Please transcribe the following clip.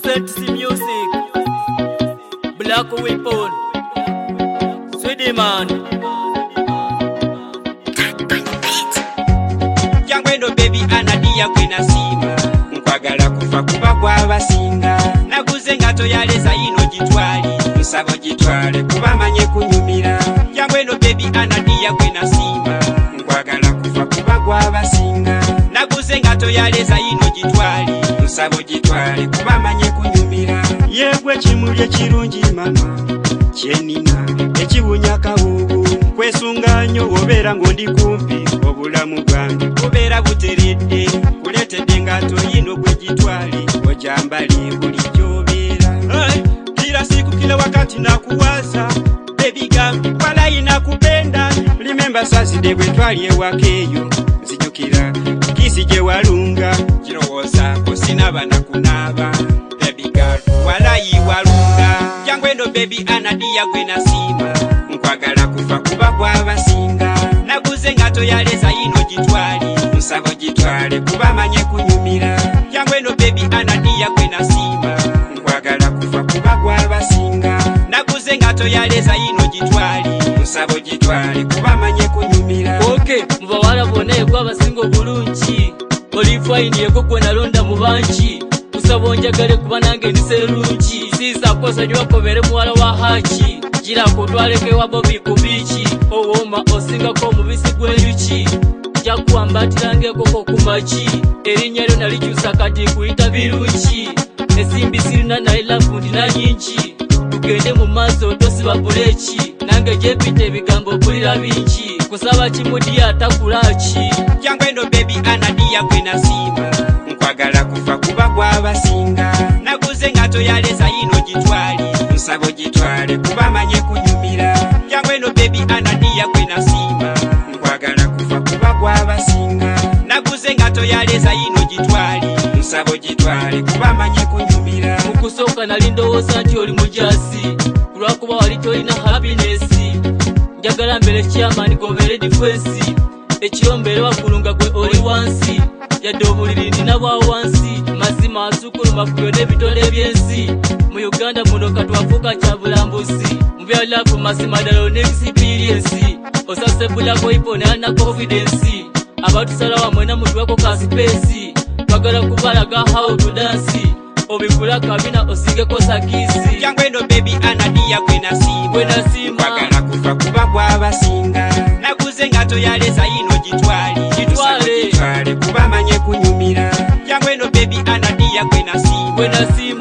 Sensi Music, Black Weapon, Sweetie Man. Jangwendo baby anadia kwena sima nkwagala kufa kuba kwabasinga naguze ngato yaleza ino gitwali nsabo gitwale kuba manye kunyumira Jangwendo baby anadia kwena sima nkwagala kufa kuba kwabasinga naguze ngato yaleza ino gitwali nsabo gitwale kuba manye kunyumira yegwe kimulye kirungi mama kyenina ekibunya kabubu kwesunganyo obera ngondi kumpi obulamu bwange obera buteredde kuletedde ngato yino gwe gitwali ojambali buli gyobera kila siku kila wakati nakuwaza baby girl wala inakupenda remember saside bwe twali ewakeyo nzijukira kisi gye walunga kirowooza ko sinaba nakunaba baby girl wala yiwalunga Jangwendo baby anadia gwena sima nkwagala kufa kuba kwabasinga naguze ngato yaleza ino gitwali nsabo gitwale kuba manye kunyumira Jangwendo baby anadia gwena sima nkwagala kufa kuba kwabasinga naguze ngato yaleza ino gitwali nsabo gitwale kuba manye kunyumira Okay, mubawala bone kwabasingo bulungi Olifine yeko kwena londa mubanchi Usabonjagale kuba nange niserungi Sisa kosa jwakobere muwala wa hachi Jira kutwaleke wa bobi kubichi Owoma osinga ko mubisi gwenyuki Jakuambatirange koko kumachi Erinyalo nalijusa kati kuita birungi Esimbi sirina na ilafundi na nyinchi Tugende mu maso tosiba bulechi Nange jepite bigambo kulira binchi Kusaba chimudi atakulachi Jangwendo baby anadia kwena sima nkwagala kufa kuba kwabasinga naguze ngato yaleza ino gitwali nsabo gitwale kuba manye kunyumira Jangwendo baby anadia kwena sima nkwagala kufa kuba kwabasinga naguze ngato yaleza ino gitwali nsabo gitwale kuba manye kunyumira Mukusoka nalindowooza nti oli mujasi kulwakuba wali tolina happiness njagala mbere chairman gobere defense ekiyombere wakulunga gwe oli wansi yadde obuliri ndina bwa wansi mazima asukuluma ku byonna ebitole ebyensi mu Uganda muno katwafuuka kya bulambuzi mu byalafu mazima ddala olina experience osase bulako ipona na confidence abatusala wamwena mutuweko ka space twagala kubalaga how to dance obikula kabina osigeko sakisi Jangwendo baby anadia kwena sima nkwagala kufa kuba kwabasinga naguze ngato yaleza ino gitwali gitwale kuba manye kunyumira Jangwendo baby anadia kwena sima